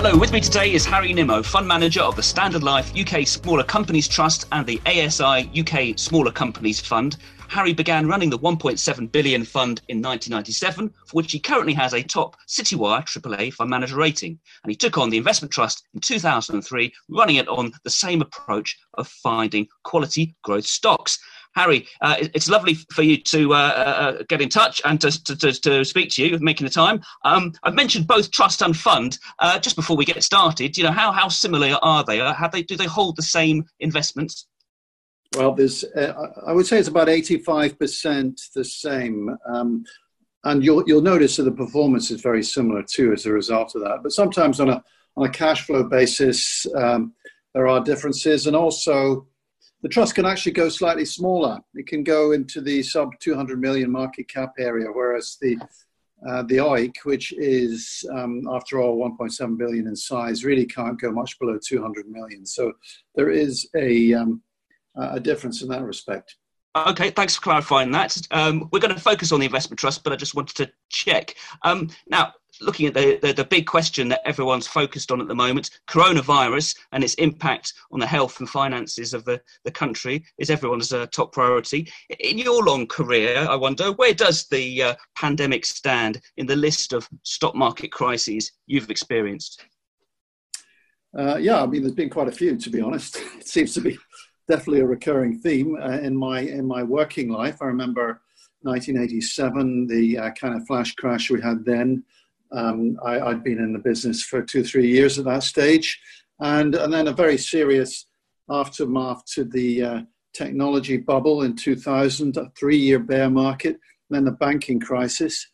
Hello, with me today is Harry Nimmo, Fund Manager of the Standard Life UK Smaller Companies Trust and the ASI UK Smaller Companies Fund. Harry began running the 1.7 billion fund in 1997, for which he currently has a top Citywire AAA fund manager rating. And he took on the investment trust in 2003, running it on the same approach of finding quality growth stocks. Harry, it's lovely for you to get in touch and to speak to you, making the time. I've mentioned both trust and fund. Just before we get started, you know, how similar are they? Do they hold the same investments? Well, there's, I would say it's about 85% the same. And you'll notice that the performance is very similar too as a result of that. But sometimes on a cash flow basis, there are differences. And also, the trust can actually go slightly smaller. It can go into the sub 200 million market cap area, whereas the OIC, which is, after all, 1.7 billion in size, really can't go much below 200 million. So there is a difference in that respect. Okay, thanks for clarifying that. We're going to focus on the investment trust, but I just wanted to check. Now, looking at the big question that everyone's focused on at the moment, coronavirus and its impact on the health and finances of the country is everyone's top priority. In your long career, I wonder, where does the pandemic stand in the list of stock market crises you've experienced? Yeah, I mean, there's been quite a few, to be honest. It seems to be definitely a recurring theme in my working life. I remember 1987, the kind of flash crash we had then. I'd been in the business for 2-3 years at that stage, and then a very serious aftermath to the technology bubble in 2000, a 3-year bear market, then the banking crisis,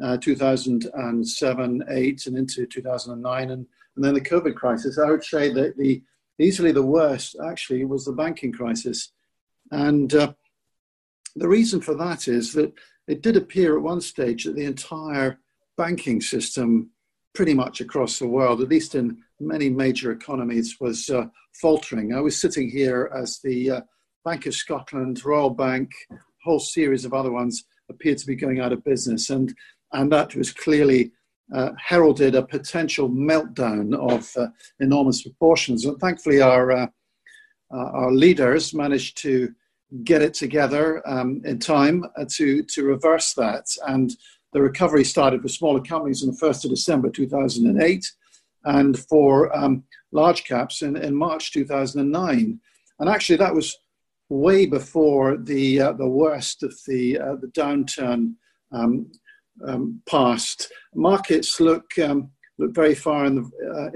2007, 8, and into 2009, and then the COVID crisis. I would say that easily the worst actually was the banking crisis, and the reason for that is that it did appear at one stage that the entire banking system pretty much across the world, at least in many major economies, was faltering. I was sitting here as the Bank of Scotland, Royal Bank, a whole series of other ones appeared to be going out of business, and that was clearly heralded a potential meltdown of enormous proportions. And thankfully our leaders managed to get it together in time to reverse that, and the recovery started for smaller companies on the 1st of December 2008, and for large caps in March 2009. And actually, that was way before the worst of the downturn passed. Markets look very far into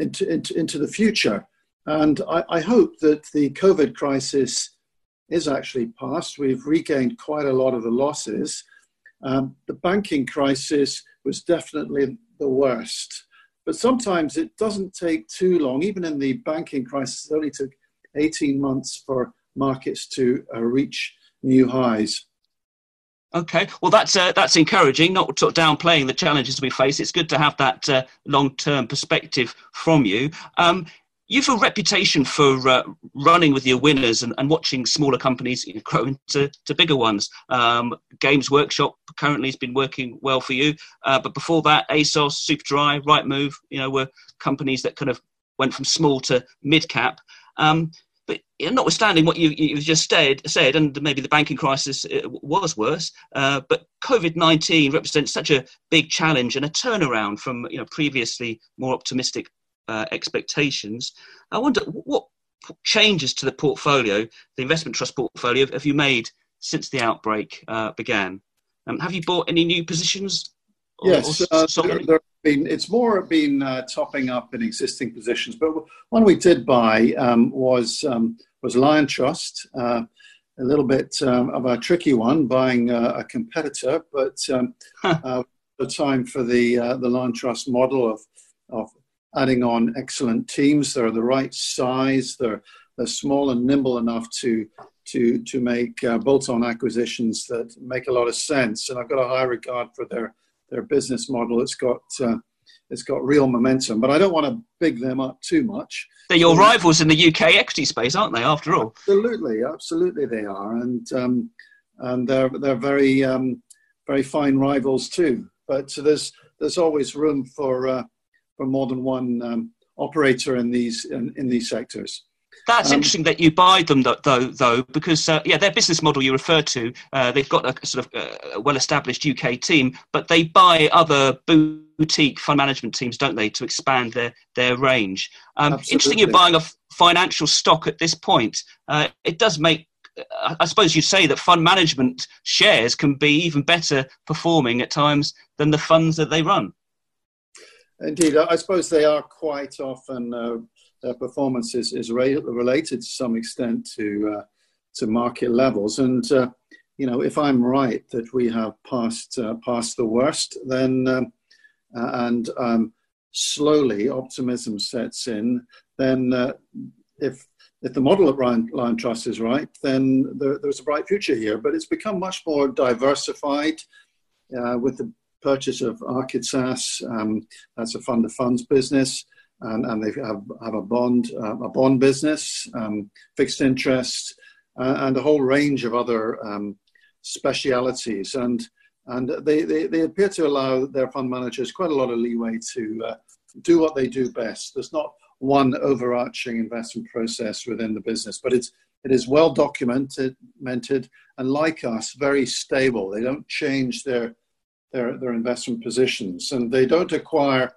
the future, and I hope that the COVID crisis is actually past. We've regained quite a lot of the losses. The banking crisis was definitely the worst, but sometimes it doesn't take too long. Even in the banking crisis, it only took 18 months for markets to reach new highs. Okay, well, that's encouraging, not sort of downplaying the challenges we face. It's good to have that long-term perspective from you. You've a reputation for running with your winners and watching smaller companies grow into bigger ones. Games Workshop currently has been working well for you, but before that, ASOS, Superdry, Rightmove, were companies that kind of went from small to mid-cap. But notwithstanding what you've just said, and maybe the banking crisis was worse, but COVID-19 represents such a big challenge and a turnaround from previously more optimistic expectations. I wonder what changes to the portfolio, the investment trust portfolio, have you made since the outbreak began? Have you bought any new positions? Yes, it's more been topping up in existing positions. But one we did buy was Lion Trust, a little bit of a tricky one, buying a competitor, but the time for the Lion Trust model of adding on excellent teams. They're the right size. They're small and nimble enough to make bolt-on acquisitions that make a lot of sense. And I've got a high regard for their business model. It's got real momentum, but I don't want to big them up too much. They're your rivals in the UK equity space, aren't they? After all, absolutely, they are, and they're very very fine rivals too. But there's always room for more than one operator in these sectors. That's interesting that you buy them, though, because their business model you refer to, they've got a sort of well-established UK team, but they buy other boutique fund management teams, don't they, to expand their range. Interesting, you're buying a financial stock at this point. It does make, I suppose you'd say that fund management shares can be even better performing at times than the funds that they run. Indeed, I suppose they are quite often. Their performance is related to some extent to market levels, and if I'm right that we have passed the worst, then and slowly optimism sets in. Then if the model at Liontrust is right, then there's a bright future here. But it's become much more diversified with the purchase of Architas. That's a fund of funds business. And they have a bond business, fixed interest, and a whole range of other specialities. And they appear to allow their fund managers quite a lot of leeway to do what they do best. There's not one overarching investment process within the business, but it is well documented, and like us, very stable. They don't change their investment positions, and they don't acquire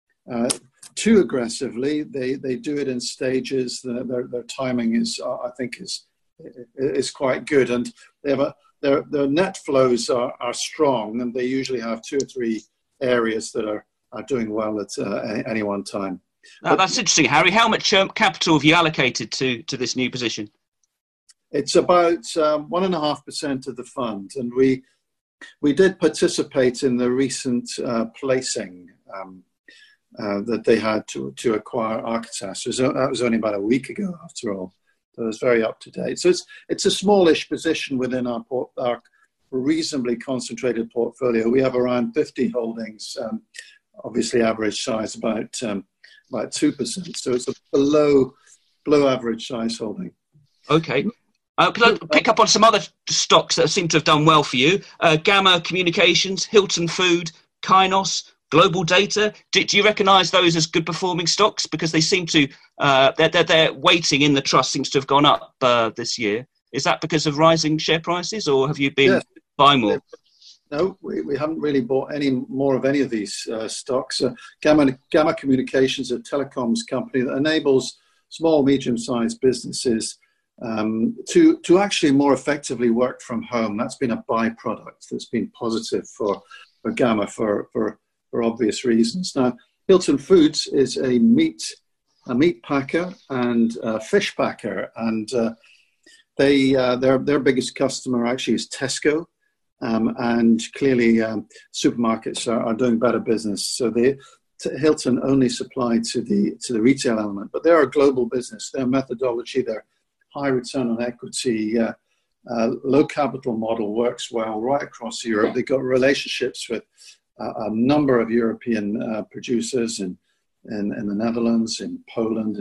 too aggressively. They do it in stages. Their timing is, I think, is quite good, and they have their net flows are strong, and they usually have 2 or 3 areas that are doing well at any one time. That's interesting, Harry. How much capital have you allocated to this new position? It's about 1.5% of the fund, and we did participate in the recent placing that they had to acquire Architas. That was only about a week ago, after all. So it was very up to date. So it's a smallish position within our reasonably concentrated portfolio. We have around 50 holdings, obviously average size about 2%. So it's a below average size holding. Okay. Could I pick up on some other stocks that seem to have done well for you? Gamma Communications, Hilton Food, Kainos, Global Data. Do you recognise those as good performing stocks? Because they seem to, their weighting in the trust seems to have gone up this year. Is that because of rising share prices, or have you been buying more? No, we haven't really bought any more of any of these stocks. Gamma Communications, a telecoms company that enables small, medium-sized businesses to actually more effectively work from home. That's been a byproduct that's been positive for Gamma for obvious reasons. Now, Hilton Foods is a meat packer and a fish packer, and their biggest customer actually is Tesco, and clearly supermarkets are doing better business. So Hilton only supply to the retail element, but they're a global business. Their methodology, their high return on equity, low capital model works well right across Europe. They've got relationships with a number of European producers in the Netherlands, in Poland,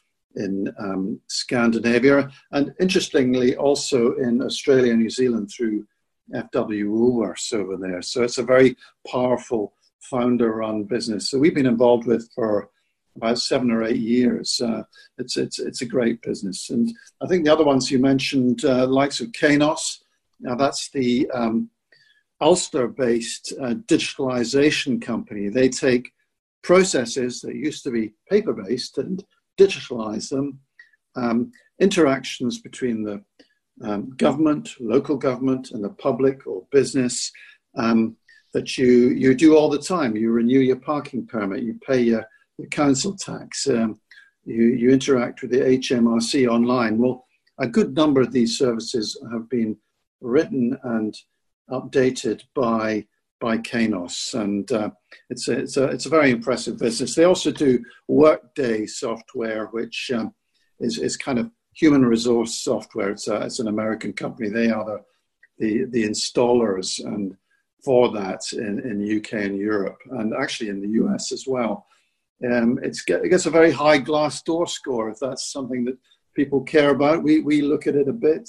in Scandinavia, and interestingly also in Australia and New Zealand through FW Woolworths over there. So it's a very powerful founder-run business. So we've been involved with for about 7 or 8 years. It's a great business. And I think the other ones you mentioned, the likes of Kainos. Now that's the Ulster-based digitalization company. They take processes that used to be paper-based and digitalize them. Interactions between the government, local government, and the public or business that you do all the time. You renew your parking permit, you pay your council tax, you interact with the HMRC online. Well, a good number of these services have been written and updated by Kainos, and it's a very impressive business. They also do Workday software, which is kind of human resource software. It's an American company. They are the installers and for that in UK and Europe, and actually in the US as well. It gets a very high Glassdoor score, if that's something that people care about. We look at it a bit.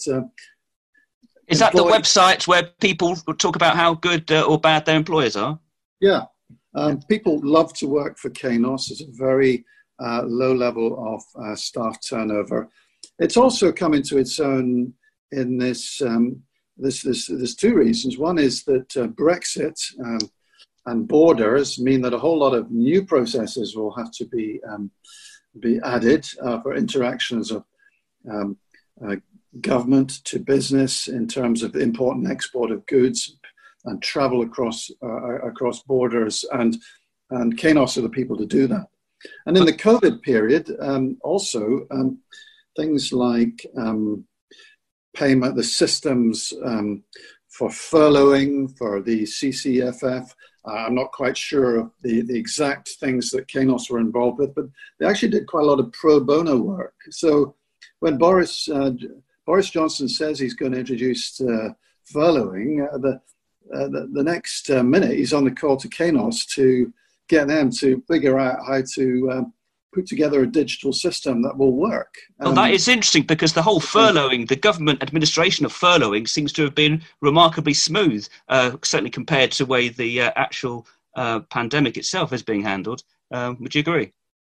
Is that the website where people talk about how good or bad their employers are? Yeah. People love to work for Kainos. It's a very low level of staff turnover. It's also come into its own in this. There's two reasons. One is that Brexit and borders mean that a whole lot of new processes will have to be added for interactions of government to business in terms of import and export of goods and travel across borders, and Kainos are the people to do that. And in the COVID period, also things like payment, the systems for furloughing, for the CCFF. I'm not quite sure of the exact things that Kainos were involved with, but they actually did quite a lot of pro bono work. So when Boris Johnson says he's going to introduce furloughing, the next minute he's on the call to Kainos to get them to figure out how to put together a digital system that will work. Well, that is interesting, because the whole furloughing, the government administration of furloughing seems to have been remarkably smooth, certainly compared to the way the actual pandemic itself is being handled. Would you agree?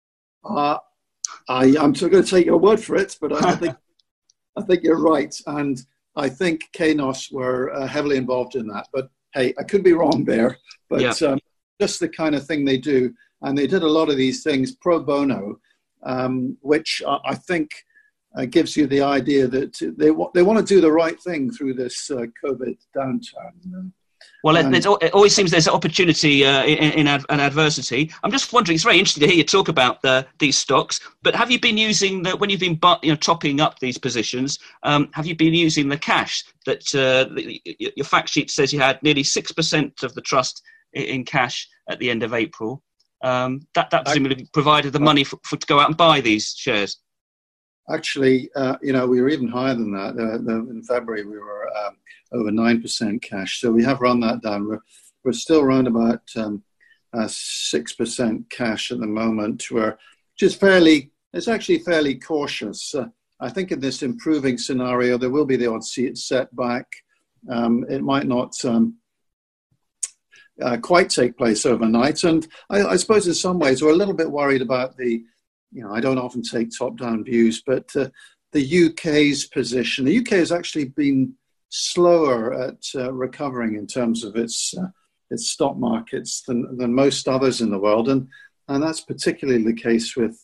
I'm still going to take your word for it, but I think you're right. And I think Kainos were heavily involved in that. But hey, I could be wrong there. But yeah. Just the kind of thing they do. And they did a lot of these things pro bono, which I think gives you the idea that they want to do the right thing through this COVID downturn. Well, it always seems there's an opportunity in adversity. I'm just wondering, it's very interesting to hear you talk about these stocks, but have you been using, when you've been topping up these positions, have you been using the cash that your fact sheet says you had nearly 6% of the trust in cash at the end of April? That presumably provided the money for to go out and buy these shares. Actually, we were even higher than that. In February, we were over 9% cash. So we have run that down. We're still around about 6% cash at the moment, which is it's actually fairly cautious. I think in this improving scenario, there will be the odd setback. It might not quite take place overnight. And I suppose in some ways we're a little bit worried about I don't often take top-down views, but the UK's position. The UK has actually been slower at recovering in terms of its stock markets than most others in the world. And that's particularly the case with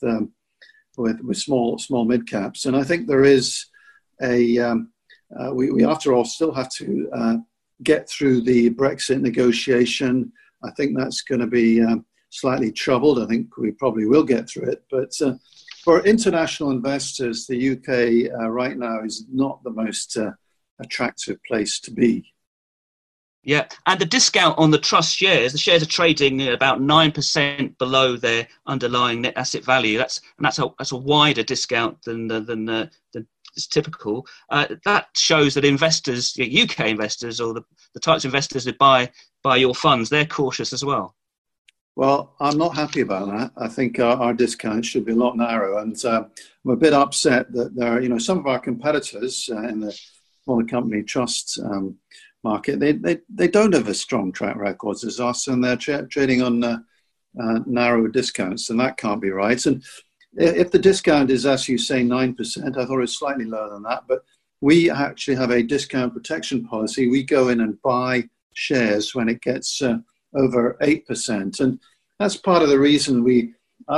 small mid caps. And I think there is we after all still have to get through the Brexit negotiation. I think that's going to be slightly troubled. I think we probably will get through it. But for international investors, the UK right now is not the most attractive place to be. Yeah, and the discount on the trust shares, the shares are trading at about 9% below their underlying net asset value. That's a wider discount than is typical. That shows that investors, UK investors, or the types of investors that buy your funds, they're cautious as well. Well, I'm not happy about that. I think our discount should be a lot narrower, and I'm a bit upset that there are, some of our competitors in the smaller company trust market. They don't have as strong track records as us, and they're trading on narrow discounts, and that can't be right. And if the discount is, as you say, 9%, I thought it was slightly lower than that, but we actually have a discount protection policy. We go in and buy shares when it gets over 8%. And that's part of the reason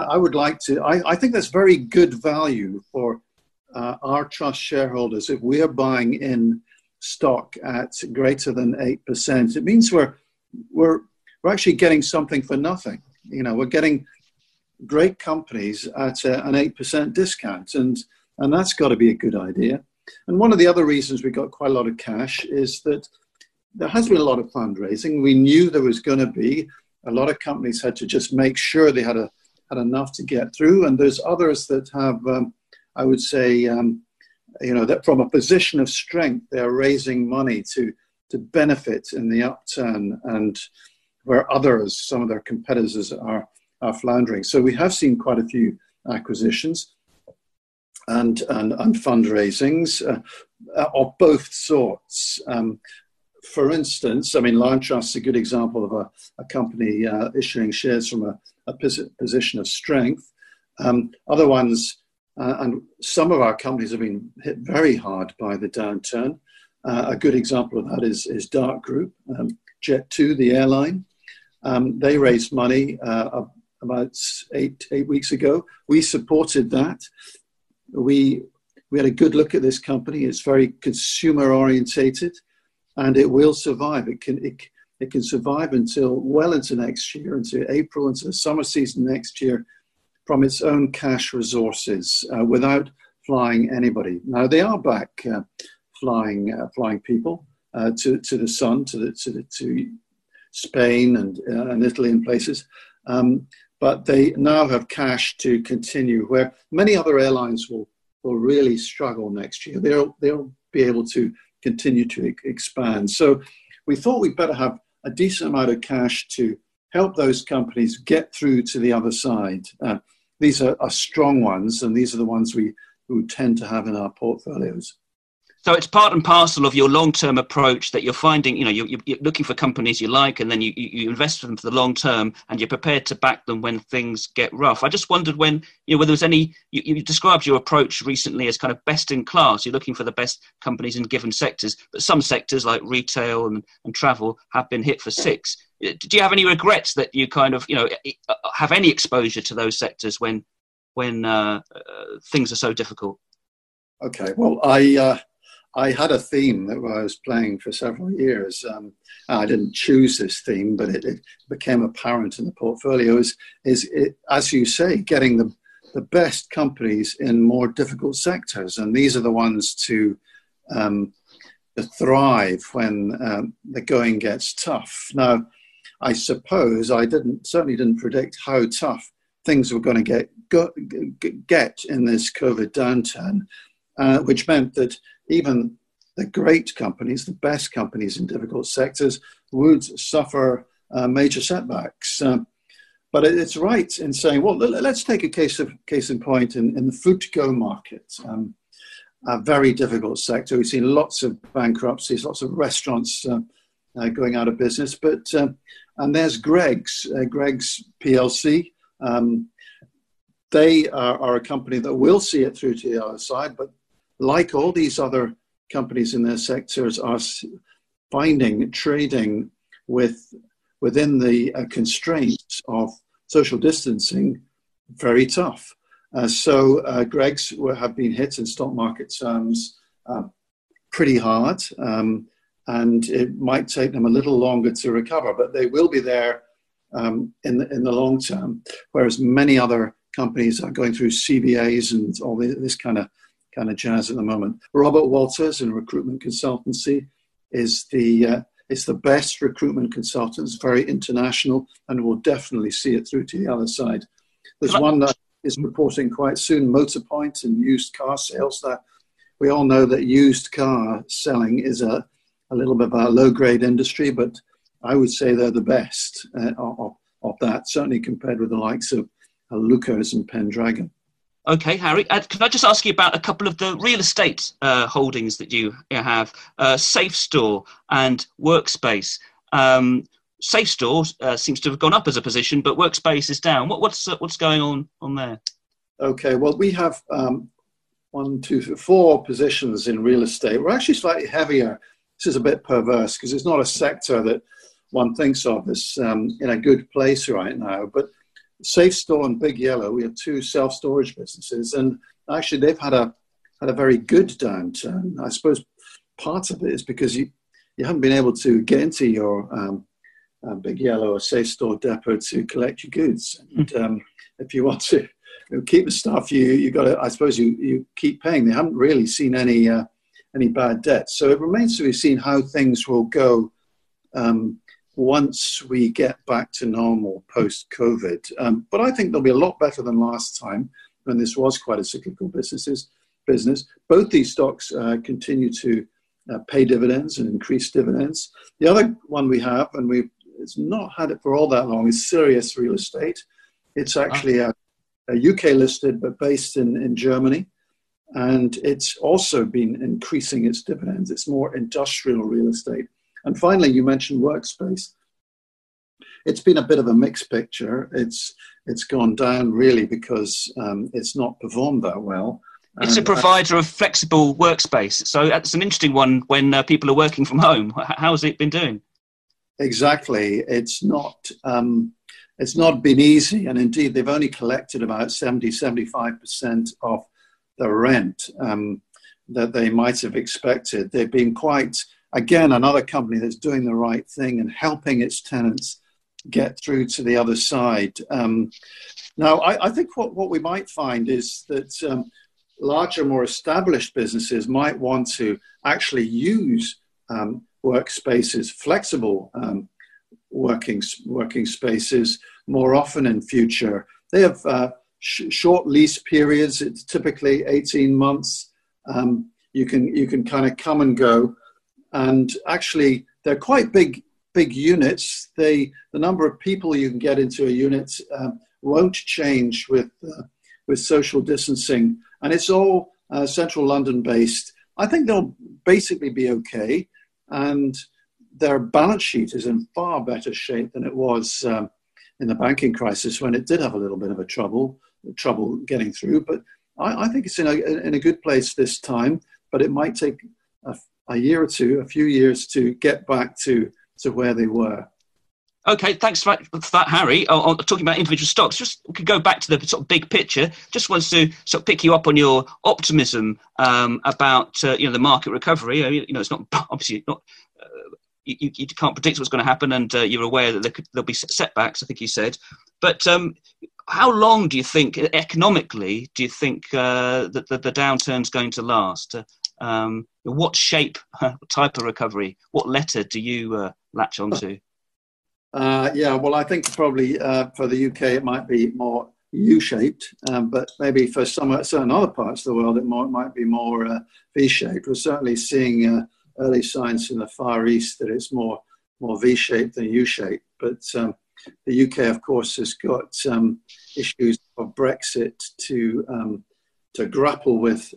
I think that's very good value for our trust shareholders. If we're buying in stock at greater than 8%, it means we're actually getting something for nothing. We're getting great companies at an 8% discount, and that's got to be a good idea. And one of the other reasons we got quite a lot of cash is that there has been a lot of fundraising. We knew there was going to be. A lot of companies had to just make sure they had enough to get through, and there's others that have, I would say, that from a position of strength, they're raising money to benefit in the upturn, and where some of their competitors are floundering. So we have seen quite a few acquisitions and fundraisings of both sorts. For instance, Lion Trust is a good example of a company issuing shares from a position of strength. Other ones, and some of our companies have been hit very hard by the downturn. A good example of that is Dart Group, Jet2, the airline. They raised money about eight weeks ago. We supported that. We had a good look at this company. It's very consumer orientated, and it will survive. It can survive until well into next year, into April, into the summer season next year, from its own cash resources, without flying anybody. Now they are back flying people to the sun, to Spain and Italy and places, but they now have cash to continue. Where many other airlines will really struggle next year, they'll be able to continue to expand. So we thought we'd better have a decent amount of cash to help those companies get through to the other side. These are strong ones, and these are the ones we tend to have in our portfolios. So it's part and parcel of your long-term approach that you're finding, you're looking for companies you like, and then you invest in them for the long term, and you're prepared to back them when things get rough. I just wondered whether there was any, you described your approach recently as kind of best in class. You're looking for the best companies in given sectors, but some sectors like retail and travel have been hit for six. Do you have any regrets that you kind of, have any exposure to those sectors when things are so difficult? Okay, well, I had a theme that I was playing for several years. I didn't choose this theme, but it became apparent in the portfolio. As you say, getting the best companies in more difficult sectors, and these are the ones to thrive when the going gets tough. Now, I suppose I certainly didn't predict how tough things were going to get in this COVID downturn, which meant that even the great companies, the best companies in difficult sectors, would suffer major setbacks. But it's right in saying, well, let's take a case in point in the food-to-go market, a very difficult sector. We've seen lots of bankruptcies, lots of restaurants going out of business. And there's Greggs PLC. They are a company that will see it through to the other side, but like all these other companies in their sectors, are finding trading within the constraints of social distancing very tough. So Greggs have been hit in stock market terms pretty hard, and it might take them a little longer to recover, but they will be there in the long term, whereas many other companies are going through CBAs and all this kind of jazz at the moment. Robert Walters in recruitment consultancy is the best recruitment consultant. It's very international and will definitely see it through to the other side. There's one that is reporting quite soon, Motorpoint, in used car sales. That we all know that used car selling is a little bit of a low-grade industry, but I would say they're the best of that, certainly compared with the likes of Lucas and Pendragon. Okay, Harry, can I just ask you about a couple of the real estate holdings that you have, SafeStore and Workspace. SafeStore seems to have gone up as a position, but Workspace is down. What's going on there? Okay, well, we have 4 positions in real estate. We're actually slightly heavier. This is a bit perverse because it's not a sector that one thinks of as in a good place right now, but SafeStore and Big Yellow, we have 2 self-storage businesses, and actually they've had a very good downturn. I suppose part of it is because you haven't been able to get into your Big Yellow or SafeStore depot to collect your goods. And if you want to keep the stuff, you got to, I suppose you keep paying. They haven't really seen any bad debt. So it remains to be seen how things will go once we get back to normal post-COVID. But I think they'll be a lot better than last time when this was quite a cyclical business. Both these stocks continue to pay dividends and increase dividends. The other one we have, and it's not had it for all that long, is Sirius Real Estate. It's actually a UK listed, but based in Germany. And it's also been increasing its dividends. It's more industrial real estate. And finally, you mentioned Workspace. it's been a bit of a mixed picture. It's gone down really because it's not performed that well. It's a provider of flexible workspace. So that's an interesting one when people are working from home. How's it been doing? Exactly. It's not been easy. And indeed, they've only collected about 75% of the rent that they might have expected. They've been quite, again, another company that's doing the right thing and helping its tenants get through to the other side. Now, I think what we might find is that larger, more established businesses might want to actually use workspaces, flexible working spaces more often in future. They have short lease periods. It's typically 18 months. You can kind of come and go, and actually they're quite big units. The number of people you can get into a unit won't change with social distancing, and it's all central London based. I think they'll basically be okay, and their balance sheet is in far better shape than it was in the banking crisis, when it did have a little bit of a trouble getting through. But I think it's in a good place this time, but it might take a year or two, a few years to get back to where they were. Okay, thanks for that, Harry. Talking about individual stocks, just we could go back to the sort of big picture. Just wants to sort of pick you up on your optimism about the market recovery. It's not obviously not. You can't predict what's going to happen, and you're aware that there'll be setbacks, I think you said. But how long do you think, economically, that the downturn's going to last? What shape, type of recovery, what letter do you latch onto? Well, I think probably for the UK it might be more U-shaped, but maybe for certain other parts of the world it might be more V-shaped. We're certainly seeing early signs in the Far East that it's more V-shaped than U-shaped. But the UK, of course, has got issues of Brexit to grapple with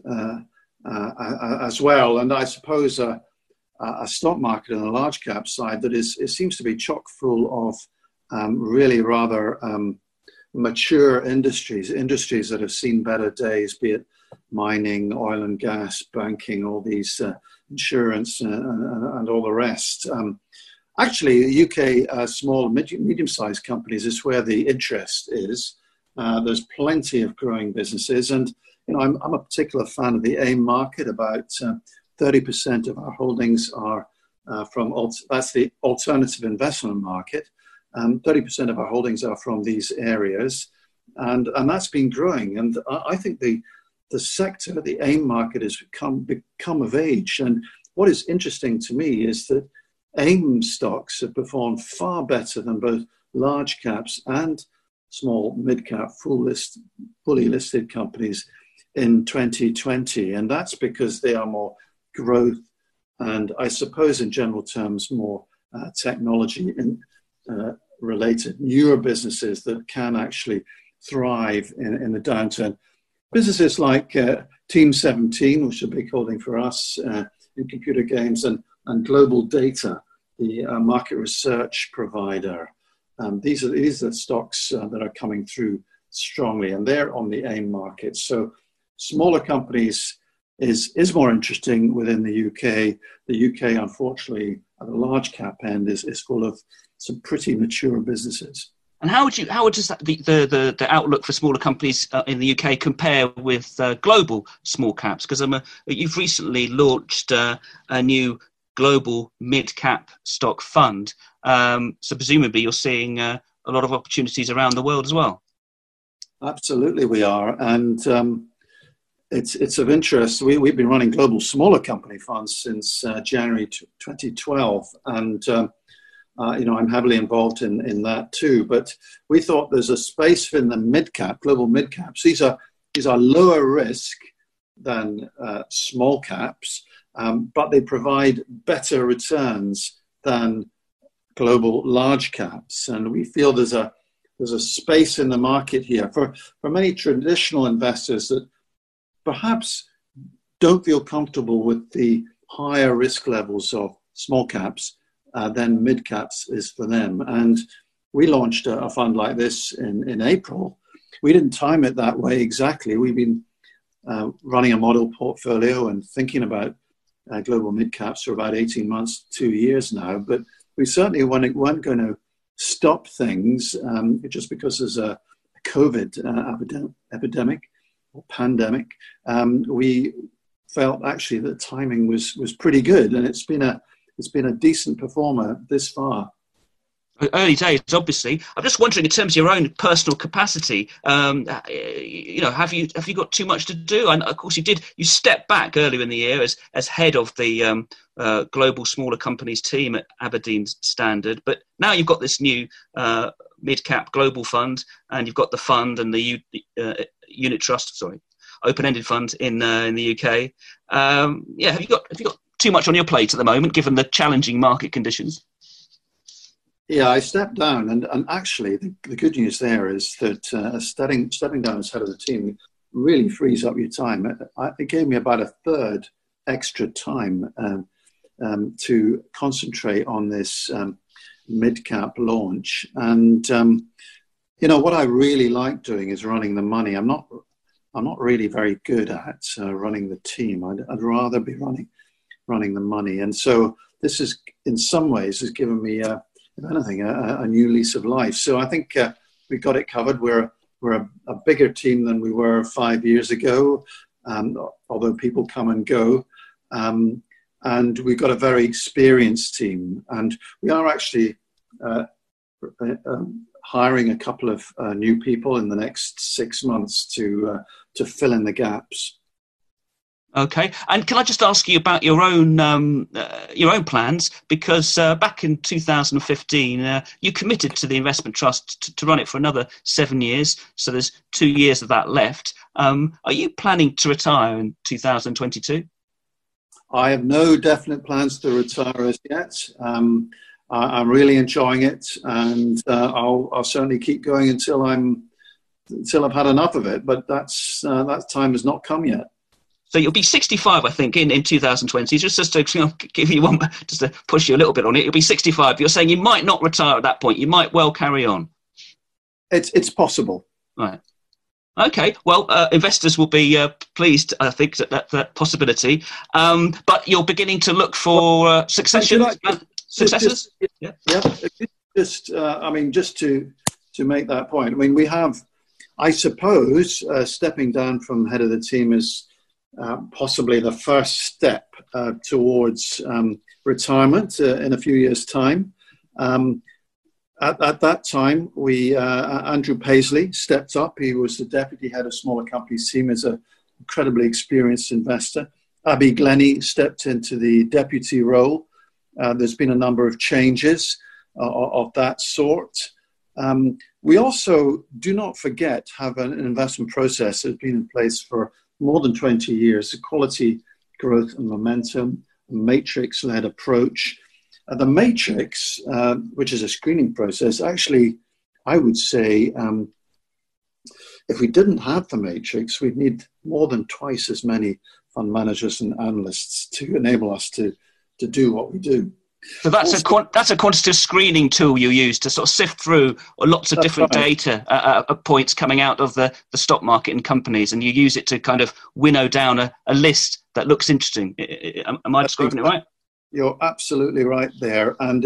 as well. And I suppose a stock market on the large cap side that it seems to be chock full of really rather mature industries that have seen better days, be it mining, oil and gas, banking, all these insurance and all the rest. Actually, the UK small and medium-sized companies is where the interest is. There's plenty of growing businesses, and I'm a particular fan of the AIM market. About 30% of our holdings are that's the alternative investment market. 30% of our holdings are from these areas, and that's been growing. And I think the sector, the AIM market, has become of age. And what is interesting to me is that AIM stocks have performed far better than both large caps and small mid-cap fully listed companies in 2020. And that's because they are more growth and, I suppose in general terms, more technology related, newer businesses that can actually thrive in the downturn. Businesses like Team17, which is a big holding for us in computer games, and Global Data, the market research provider. These are stocks that are coming through strongly, and they're on the AIM market. So smaller companies is more interesting within the UK. The UK, unfortunately, at the large cap end, is full of some pretty mature businesses. And how does the outlook for smaller companies in the UK compare with global small caps? Because you've recently launched a new global mid-cap stock fund. So presumably you're seeing a lot of opportunities around the world as well. Absolutely we are. And it's of interest. We've been running global smaller company funds since January 2012. And I'm heavily involved in that too. But we thought there's a space in the mid-cap, global mid-caps. These are lower risk than small caps, but they provide better returns than global large caps. And we feel there's a space in the market here for many traditional investors that perhaps don't feel comfortable with the higher risk levels of small caps. Then mid caps is for them. And we launched a fund like this in April. We didn't time it that way exactly. We've been running a model portfolio and thinking about global mid-caps for about 18 months, 2 years now. But we certainly weren't going to stop things just because there's a COVID epidemic or pandemic. We felt actually that timing was pretty good, and it's been a decent performer this far. Early days, obviously. I'm just wondering, in terms of your own personal capacity, have you got too much to do? And of course, you stepped back earlier in the year as head of the global smaller companies team at Aberdeen Standard, but now you've got this new mid-cap global fund, and you've got the fund and the unit trust, open-ended fund in the UK. Have you got too much on your plate at the moment, given the challenging market conditions? Yeah, I stepped down, and actually the good news there is that stepping down as head of the team really frees up your time. It gave me about a third extra time to concentrate on this mid-cap launch. And what I really like doing is running the money. I'm not really very good at running the team. I'd rather be running the money. And so this is, in some ways, has given me if anything, a new lease of life. So I think we got it covered. We're a bigger team than we were 5 years ago, although people come and go. And we've got a very experienced team. And we are actually hiring a couple of new people in the next 6 months to fill in the gaps. Okay, and can I just ask you about your own plans? Because back in 2015, you committed to the investment trust to run it for another 7 years. So there's 2 years of that left. Are you planning to retire in 2022? I have no definite plans to retire as yet. I'm really enjoying it, and I'll certainly keep going until I've had enough of it. But that time has not come yet. So you'll be 65, I think, in 2020. Just to give you one, just to push you a little bit on it, you'll be 65. You're saying you might not retire at that point. You might well carry on. It's possible. Right. Okay. Well, investors will be pleased, I think, at that possibility. But you're beginning to look for successors. Yeah. Just to make that point. I mean, we have, I suppose, stepping down from head of the team is possibly the first step towards retirement in a few years' time. At that time, Andrew Paisley stepped up. He was the deputy head of smaller companies team as an incredibly experienced investor. Abby Glennie stepped into the deputy role. There's been a number of changes of that sort. We also, do not forget, have an investment process that's been in place for more than 20 years, quality, growth and momentum, a matrix-led approach. The matrix, which is a screening process, actually, I would say, if we didn't have the matrix, we'd need more than twice as many fund managers and analysts to enable us to do what we do. So that's a quantitative screening tool you use to sort of sift through lots of different data points coming out of the stock market and companies, and you use it to kind of winnow down a list that looks interesting. Am I describing it right? You're absolutely right there, and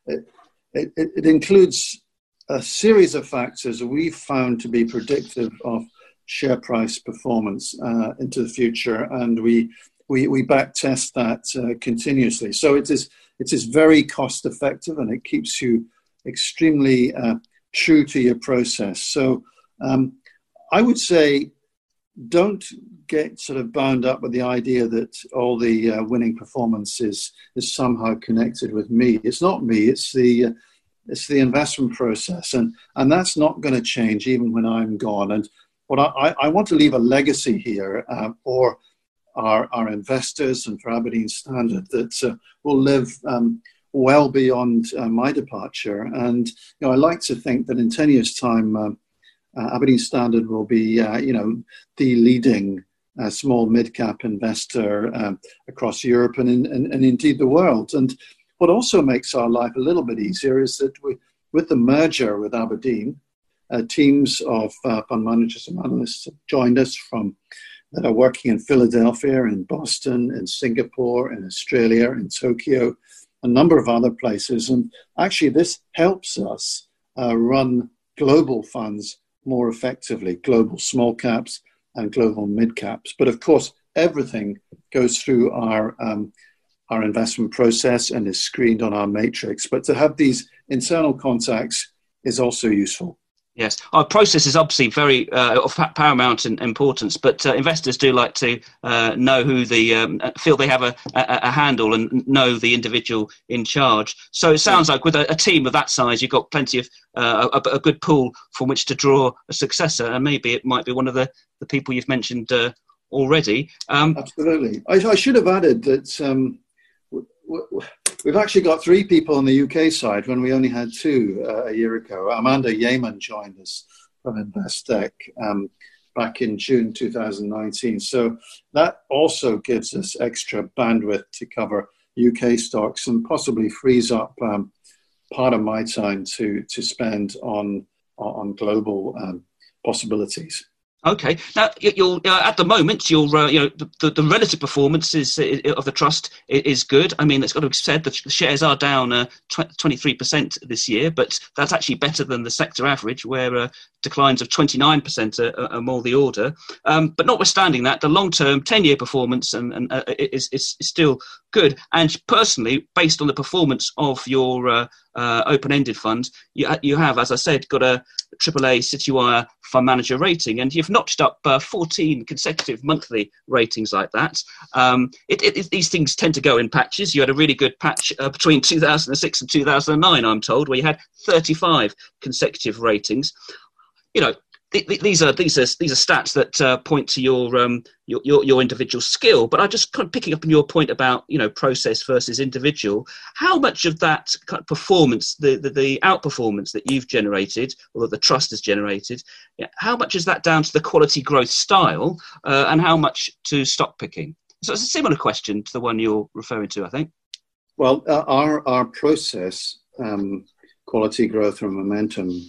it includes a series of factors we've found to be predictive of share price performance into the future, and we back test that continuously. So it is very cost effective, and it keeps you extremely true to your process. So I would say don't get sort of bound up with the idea that all the winning performance is somehow connected with me. It's not me. It's the investment process, and that's not going to change even when I'm gone. And what I want to leave a legacy here for our investors and for Aberdeen Standard that will live well beyond my departure. And I like to think that in 10 years' time, Aberdeen Standard will be, the leading small mid-cap investor across Europe and indeed the world. And what also makes our life a little bit easier is that with the merger with Aberdeen, teams of fund managers and analysts have joined us that are working in Philadelphia, in Boston, in Singapore, in Australia, in Tokyo, a number of other places. And actually, this helps us run global funds more effectively, global small caps and global mid caps. But of course, everything goes through our investment process and is screened on our matrix. But to have these internal contacts is also useful. Yes, our process is obviously very of paramount importance, but investors do like to know who feel they have a handle and know the individual in charge. So it sounds like with a team of that size, you've got plenty of a good pool from which to draw a successor, and maybe it might be one of the people you've mentioned already. Absolutely. I should have added that we've actually got 3 people on the UK side when we only had 2 a year ago. Amanda Yeaman joined us from Investec back in June 2019. So that also gives us extra bandwidth to cover UK stocks and possibly frees up part of my time to spend on global possibilities. Okay. Now, at the moment, the relative performance of the trust is good. I mean, it's got to be said that the shares are down 23% this year, but that's actually better than the sector average, where declines of 29% are more the order. But notwithstanding that, the long-term 10-year performance is still good. And personally, based on the performance of your open-ended fund, you have, as I said, got a AAA Citywire fund manager rating, and you've notched up 14 consecutive monthly ratings like that. These things tend to go in patches. You had a really good patch between 2006 and 2009, I'm told, where you had 35 consecutive ratings. These are stats that point to your individual skill. But I'm just kind of picking up on your point about process versus individual. How much of that kind of performance, the outperformance that you've generated or that the trust has generated, how much is that down to the quality growth style, and how much to stock picking? So it's a similar question to the one you're referring to, I think. Well, our process, quality growth and momentum,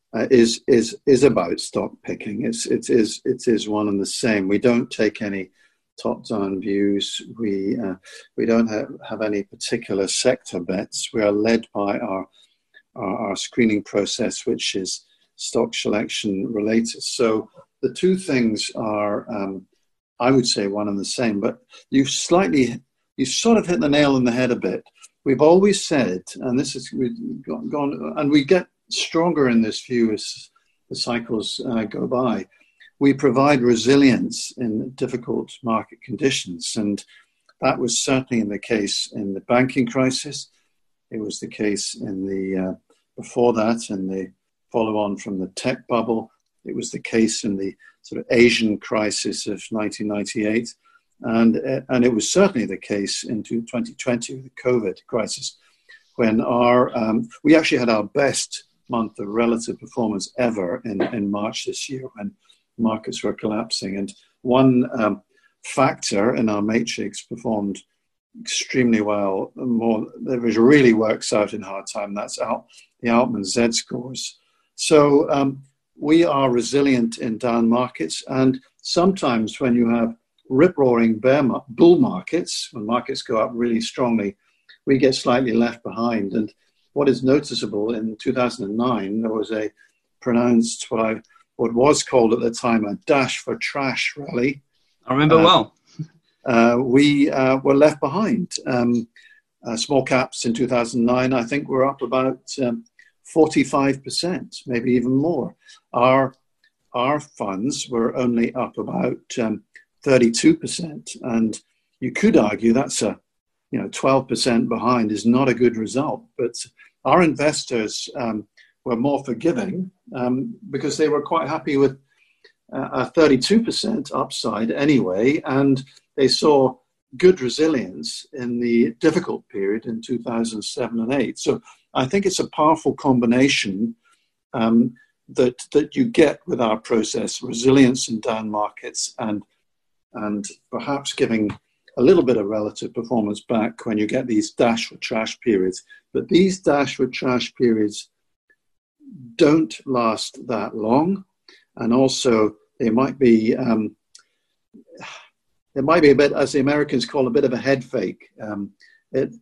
is about stock picking. It is one and the same. We don't take any top-down views. We don't have any particular sector bets. We are led by our screening process, which is stock selection related. So the two things are, I would say, one and the same. But you sort of hit the nail on the head a bit. We've always said, and this is we've gone, and we get stronger in this view as the cycles go by. We provide resilience in difficult market conditions, and that was certainly the case in the banking crisis. It was the case in the before that, in the follow-on from the tech bubble. It was the case in the sort of Asian crisis of 1998, and it was certainly the case in 2020 with the COVID crisis, when we actually had our best month of relative performance ever in March this year when markets were collapsing. And one factor in our matrix performed extremely well, that really works out in hard time. That's the Altman Z scores. So we are resilient in down markets, and sometimes when you have rip-roaring bull markets, when markets go up really strongly, we get slightly left behind. And what is noticeable, in 2009, there was a pronounced, what was called at the time a dash for trash rally. I remember well. We were left behind. Small caps in 2009, I think, were up about 45%, maybe even more. Our funds were only up about 32%. And you could argue that's 12% behind is not a good result. But our investors were more forgiving because they were quite happy with a 32% upside anyway, and they saw good resilience in the difficult period in 2007 and 8. So I think it's a powerful combination that you get with our process: resilience in down markets and perhaps giving a little bit of relative performance back when you get these dash for trash periods. But these dash for trash periods don't last that long, and also they might be a bit, as the Americans call, a bit of a head fake. The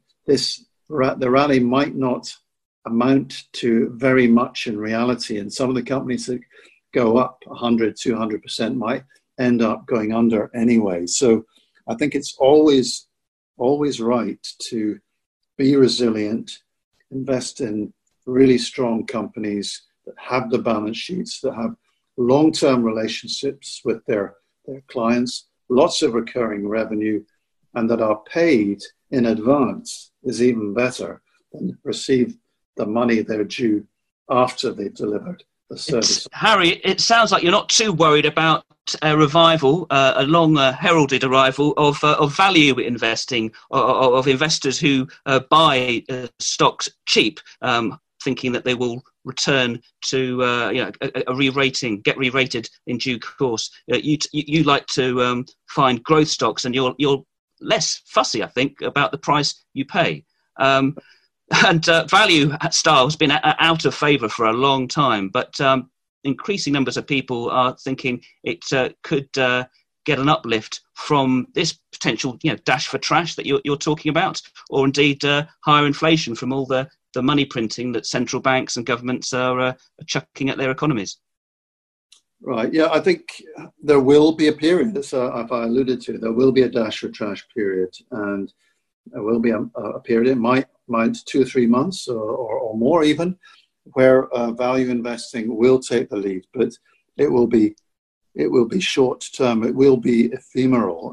rally might not amount to very much in reality, and some of the companies that go up 100, 200% might end up going under anyway. So I think it's always right to be resilient, invest in really strong companies that have the balance sheets, that have long-term relationships with their clients, lots of recurring revenue, and that are paid in advance is even better than receive the money they're due after they've delivered the service. Harry, it sounds like you're not too worried about a revival, a long heralded arrival of value investing, of investors who buy stocks cheap, thinking that they will return to a re-rating, get re-rated in due course. You like to find growth stocks, and you're less fussy, I think, about the price you pay. And value style has been out of favour for a long time, but increasing numbers of people are thinking it could get an uplift from this potential, dash for trash that you're talking about, or indeed higher inflation from all the money printing that central banks and governments are chucking at their economies. Right. Yeah, I think there will be a period, as I alluded to, there will be a dash for trash period, and there will be a period, it might 2 or 3 months or more even, where value investing will take the lead, but it will be short term. It will be ephemeral.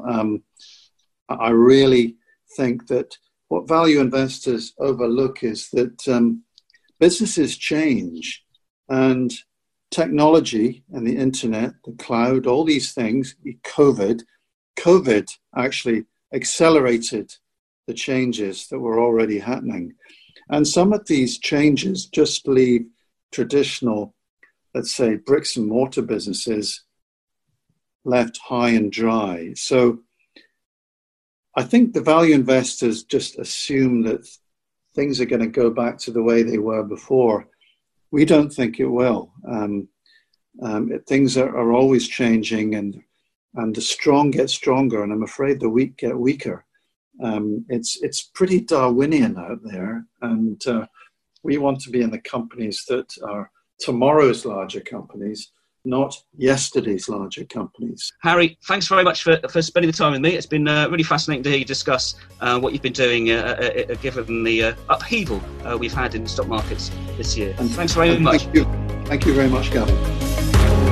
I really think that what value investors overlook is that businesses change, and technology and the internet, the cloud, all these things, COVID actually accelerated the changes that were already happening. And some of these changes just leave traditional, let's say, bricks and mortar businesses left high and dry. So I think the value investors just assume that things are going to go back to the way they were before. We don't think it will. Things are always changing, and the strong get stronger, and I'm afraid the weak get weaker. It's pretty Darwinian out there, and we want to be in the companies that are tomorrow's larger companies, not yesterday's larger companies. Harry, thanks very much for spending the time with me. It's been really fascinating to hear you discuss what you've been doing given the upheaval we've had in the stock markets this year. And thanks very much. Thank you very much, Gavin.